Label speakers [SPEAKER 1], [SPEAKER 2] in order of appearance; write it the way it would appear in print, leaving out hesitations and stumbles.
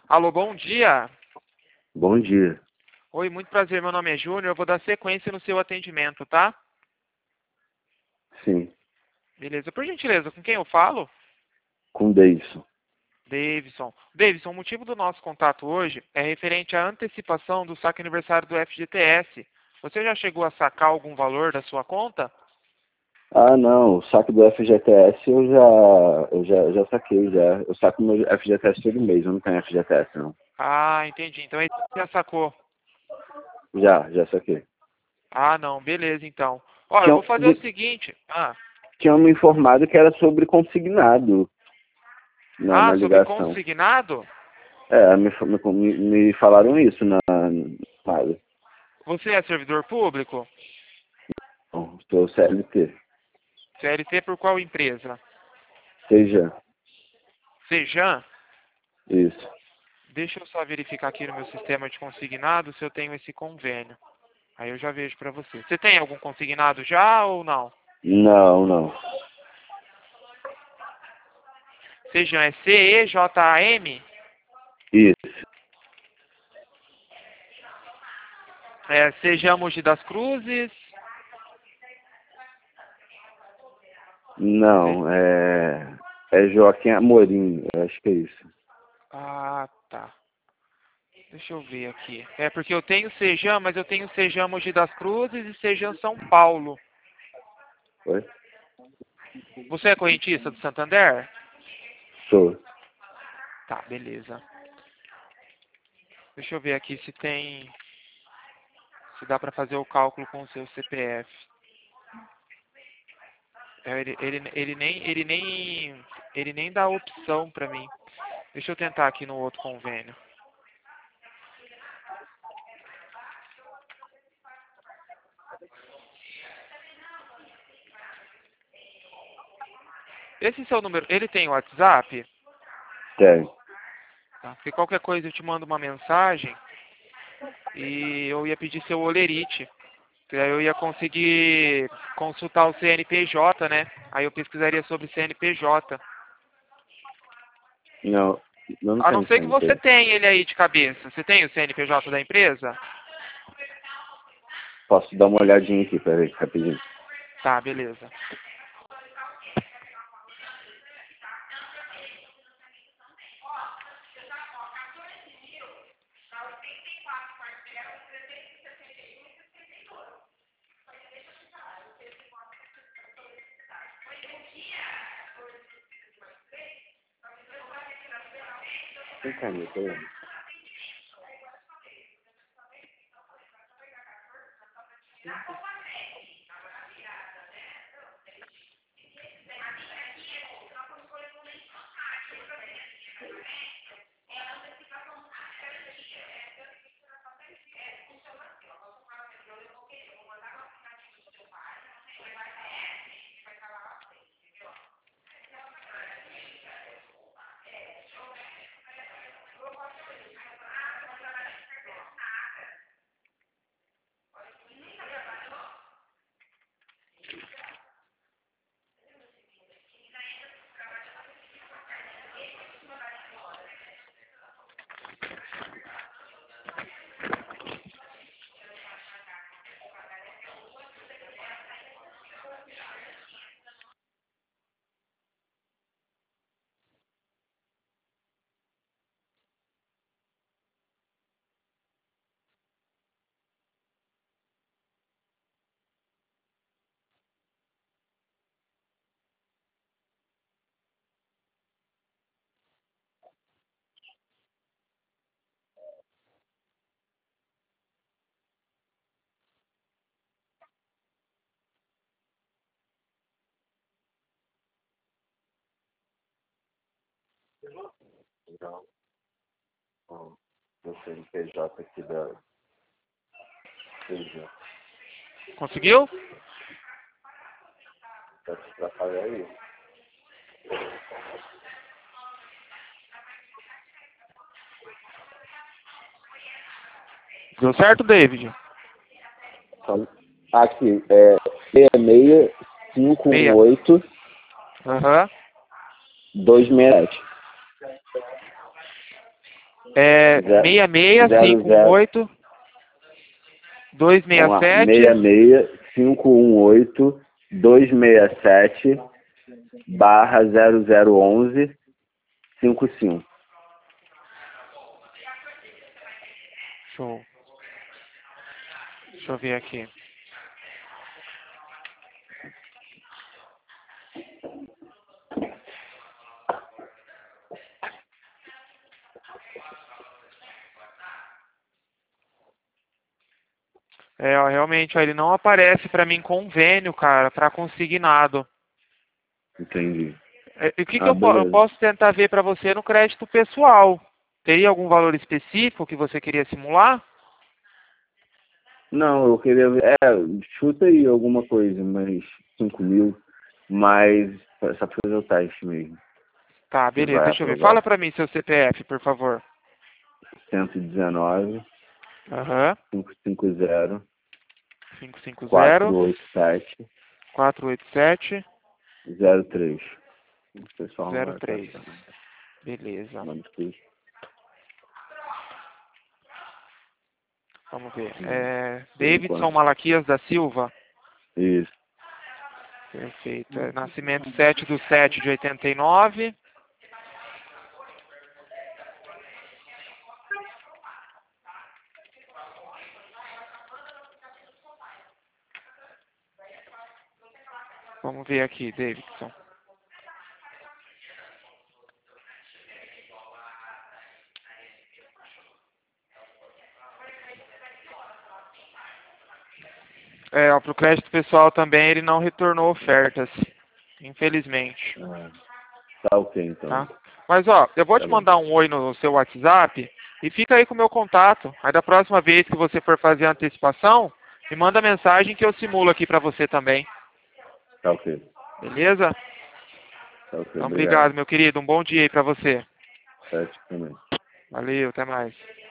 [SPEAKER 1] Alô, bom dia.
[SPEAKER 2] Bom dia.
[SPEAKER 1] Oi, muito prazer, meu nome é Júnior. Eu vou dar sequência no seu atendimento, tá?
[SPEAKER 2] Sim,
[SPEAKER 1] Beleza. Por gentileza, com quem eu falo?
[SPEAKER 2] com Davidson.
[SPEAKER 1] Davidson. Davidson, o motivo do nosso contato hoje é referente à antecipação do saque aniversário do FGTS. Você já chegou a sacar algum valor da sua conta?
[SPEAKER 2] Ah, não, o saque do FGTS eu já saquei já. Eu saco meu FGTS todo mês, eu não tenho FGTS não.
[SPEAKER 1] Ah, entendi. Então ele já sacou.
[SPEAKER 2] Já saquei.
[SPEAKER 1] Ah, não. Beleza, então. Ó, eu
[SPEAKER 2] Tinham,
[SPEAKER 1] vou fazer o seguinte.
[SPEAKER 2] tinham me informado que era sobre consignado na
[SPEAKER 1] Sobre
[SPEAKER 2] ligação.
[SPEAKER 1] consignado?
[SPEAKER 2] Me falaram isso na chamada.
[SPEAKER 1] Você é servidor público?
[SPEAKER 2] Bom, sou CLT.
[SPEAKER 1] CLT por qual empresa?
[SPEAKER 2] Seja
[SPEAKER 1] Sejan?
[SPEAKER 2] isso.
[SPEAKER 1] Deixa eu só verificar aqui no meu sistema de consignado se eu tenho esse convênio. Aí eu já vejo pra você. Você tem algum consignado já ou não?
[SPEAKER 2] Não.
[SPEAKER 1] Sejan é CEJAM?
[SPEAKER 2] Isso.
[SPEAKER 1] Sejan Mogi das Cruzes?
[SPEAKER 2] Não, é Joaquim Amorim, eu acho que é isso.
[SPEAKER 1] Ah, tá. Deixa eu ver aqui. É porque eu tenho Sejan, mas eu tenho Sejan Mogi das Cruzes e Sejan São Paulo.
[SPEAKER 2] Oi?
[SPEAKER 1] Você é correntista do Santander?
[SPEAKER 2] Sou.
[SPEAKER 1] Tá, beleza. Deixa eu ver aqui se tem... Se dá pra fazer o cálculo com o seu CPF. Ele nem dá opção pra mim. Deixa eu tentar aqui no outro convênio. Esse seu número, ele tem WhatsApp?
[SPEAKER 2] Tem.
[SPEAKER 1] Tá? Porque qualquer coisa eu te mando uma mensagem e eu ia pedir seu olerite. Que aí eu ia conseguir consultar o CNPJ, né? Aí eu pesquisaria sobre CNPJ.
[SPEAKER 2] Não, eu não
[SPEAKER 1] A não
[SPEAKER 2] tenho
[SPEAKER 1] ser que você
[SPEAKER 2] CNP.
[SPEAKER 1] tenha ele aí de cabeça. Você tem o CNPJ da empresa?
[SPEAKER 2] Posso dar uma olhadinha aqui, peraí, rapidinho.
[SPEAKER 1] Tá, beleza.
[SPEAKER 2] Tem caneta aí? Não. Ó, o CNPJ aqui da seja.
[SPEAKER 1] Conseguiu?
[SPEAKER 2] Tá te atrapalhar aí?
[SPEAKER 1] Deu certo, David?
[SPEAKER 2] Aqui, é 6658
[SPEAKER 1] Aham.
[SPEAKER 2] 267.
[SPEAKER 1] É
[SPEAKER 2] Zero,
[SPEAKER 1] 66518
[SPEAKER 2] vamos lá.
[SPEAKER 1] 267
[SPEAKER 2] 66518-267 barra 0011 55.
[SPEAKER 1] Show. Deixa eu ver aqui. Ó, realmente, ó, ele não aparece pra mim convênio, cara, pra consignado.
[SPEAKER 2] Entendi.
[SPEAKER 1] O que que
[SPEAKER 2] Ah,
[SPEAKER 1] eu
[SPEAKER 2] beleza.
[SPEAKER 1] posso tentar ver pra você no crédito pessoal? Teria algum valor específico que você queria simular?
[SPEAKER 2] Não, eu queria ver. Chuta aí alguma coisa, mas 5 mil, mas só pra fazer o teste mesmo.
[SPEAKER 1] Tá,
[SPEAKER 2] Se
[SPEAKER 1] beleza,
[SPEAKER 2] vai
[SPEAKER 1] deixa eu ver. Fala
[SPEAKER 2] aprovar.
[SPEAKER 1] pra mim seu CPF, por favor.
[SPEAKER 2] 119
[SPEAKER 1] Aham.
[SPEAKER 2] 550
[SPEAKER 1] 550
[SPEAKER 2] 487
[SPEAKER 1] 487
[SPEAKER 2] 03. O pessoal não vai
[SPEAKER 1] 03.
[SPEAKER 2] passar, né?
[SPEAKER 1] Beleza.
[SPEAKER 2] Nome tudo.
[SPEAKER 1] Vamos ver.
[SPEAKER 2] Por
[SPEAKER 1] Davidson
[SPEAKER 2] enquanto.
[SPEAKER 1] Malaquias da Silva.
[SPEAKER 2] Isso.
[SPEAKER 1] Perfeito. Nascimento 7/7 de 89. Vamos ver aqui, Davidson. Ó, pro crédito pessoal também ele não retornou ofertas. Infelizmente.
[SPEAKER 2] Tá ok, então.
[SPEAKER 1] Tá? Mas ó, eu vou
[SPEAKER 2] Tá
[SPEAKER 1] te
[SPEAKER 2] bom.
[SPEAKER 1] mandar um oi no seu WhatsApp e fica aí com o meu contato. Aí da próxima vez que você for fazer a antecipação, me manda mensagem que eu simulo aqui pra você também.
[SPEAKER 2] Tá ok.
[SPEAKER 1] Beleza?
[SPEAKER 2] Tá ok.
[SPEAKER 1] Então
[SPEAKER 2] Obrigado.
[SPEAKER 1] obrigado, meu querido. Um bom dia aí pra você.
[SPEAKER 2] Certo também.
[SPEAKER 1] Valeu, até mais.